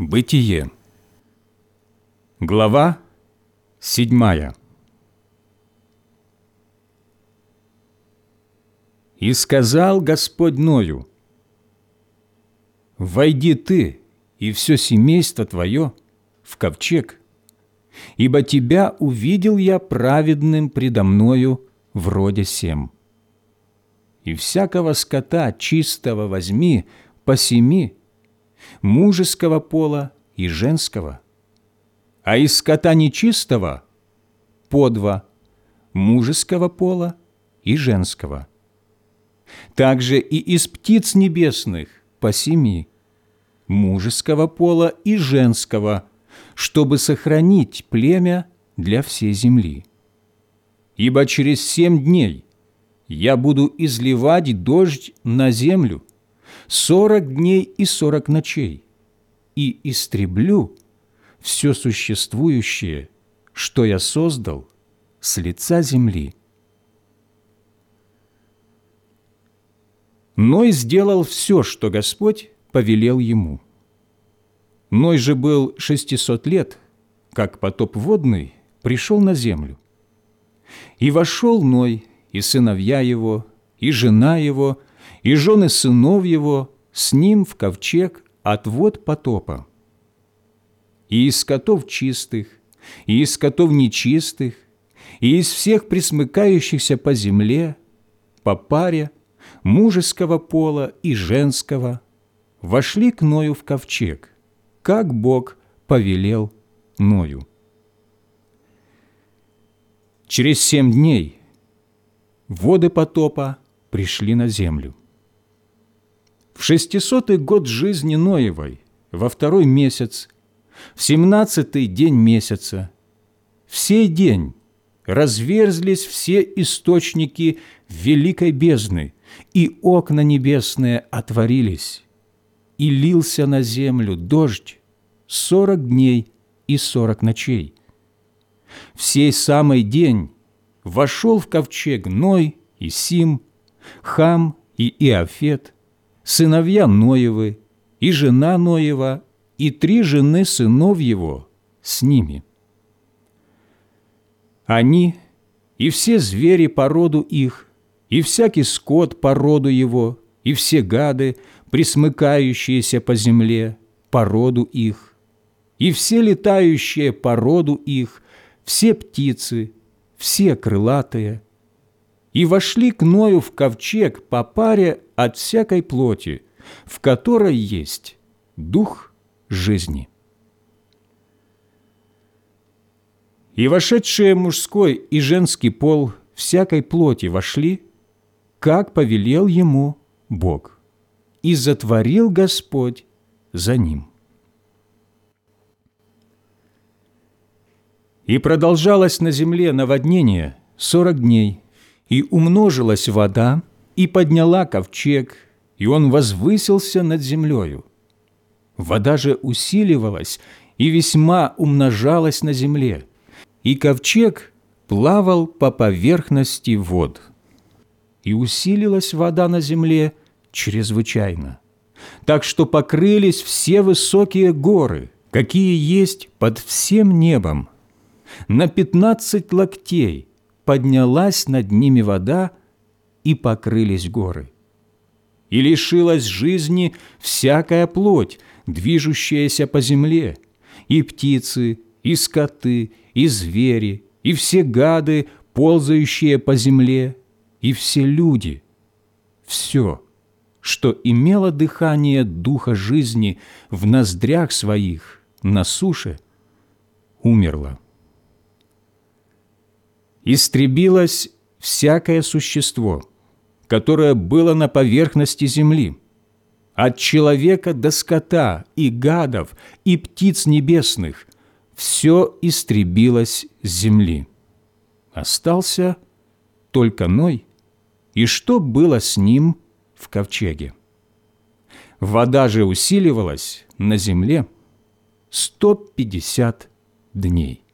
Бытие. Глава 7. «И сказал Господь Ною: войди ты и все семейство твое в ковчег, ибо тебя увидел я праведным предо мною в роде сем. И всякого скота чистого возьми по 7, мужеского пола и женского, а из скота нечистого по 2, мужеского пола и женского. Также и из птиц небесных по 7, мужеского пола и женского, чтобы сохранить племя для всей земли. Ибо через 7 дней я буду изливать дождь на землю 40 дней и 40 ночей, и истреблю все существующее, что я создал с лица земли». Ной сделал все, что Господь повелел ему. Ной же был 600 лет, как потоп водный пришел на землю. И вошел Ной, и сыновья его, и жена его, и жены сынов его с ним в ковчег от вод потопа. И из скотов чистых, и из скотов нечистых, и из всех пресмыкающихся по земле, по паре, мужеского пола и женского, вошли к Ною в ковчег, как Бог повелел Ною. Через 7 дней воды потопа пришли на землю. В 600-й год жизни Ноевой, во 2-й месяц, в 17-й день месяца, в сей день разверзлись все источники великой бездны, и окна небесные отворились, и лился на землю дождь 40 дней и 40 ночей. В сей самый день вошел в ковчег Ной и Сим, Хам и Иафет, сыновья Ноевы, и жена Ноева, и 3 жены сынов его с ними. Они и все звери по роду их, и всякий скот по роду его, и все гады, пресмыкающиеся по земле, по роду их, и все летающие по роду их, все птицы, все крылатые, и вошли к Ною в ковчег по паре от всякой плоти, в которой есть дух жизни. И вошедшие мужской и женский пол всякой плоти вошли, как повелел ему Бог, и затворил Господь за ним. И продолжалось на земле наводнение 40 дней, и умножилась вода, и подняла ковчег, и он возвысился над землею. Вода же усиливалась и весьма умножалась на земле, и ковчег плавал по поверхности вод. И усилилась вода на земле чрезвычайно, так что покрылись все высокие горы, какие есть под всем небом. На 15 локтей поднялась над ними вода, и покрылись горы. И лишилась жизни всякая плоть, движущаяся по земле, и птицы, и скоты, и звери, и все гады, ползающие по земле, и все люди, все, что имело дыхание духа жизни в ноздрях своих на суше, умерло. Истребилось всякое существо, которое было на поверхности земли, от человека до скота, и гадов, и птиц небесных, все истребилось с земли. Остался только Ной, и что было с ним в ковчеге. Вода же усиливалась на земле 150 дней.